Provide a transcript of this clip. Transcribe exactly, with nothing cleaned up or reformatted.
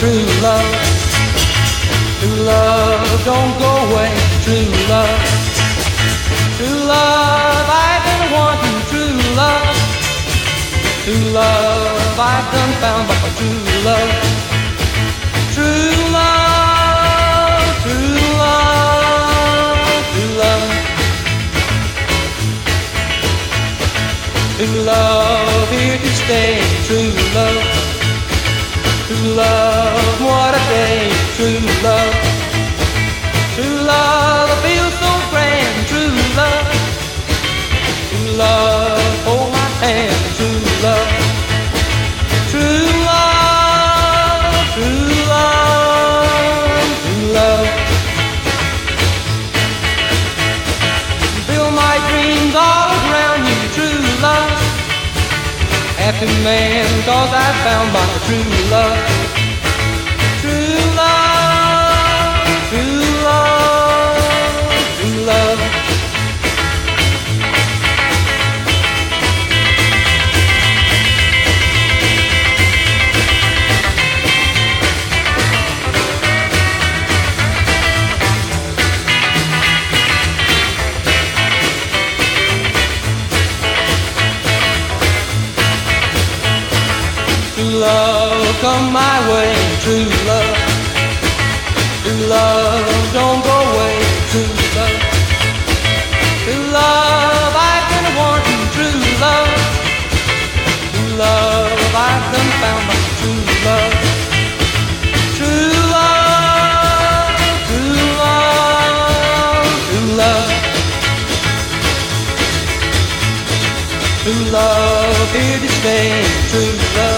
true love. True love, don't go away, true love. True love, I've been wanting true love. True love, I've done found my true love. True love, true love, true love. True love, here to stay, true love. True love, what a day, true love. True love, I feel so grand, true love. True love, hold my hand, true love. True love, true love, true love. Build my dreams all around you, true love. Happy man, cause I found my true love. True love, true love, true love. True love, come my way, true love. True love, don't go away, true love. True love, I've been wanting true love. True love, I've done found my true love. True love, true love, true love. True love, here to stay, true love.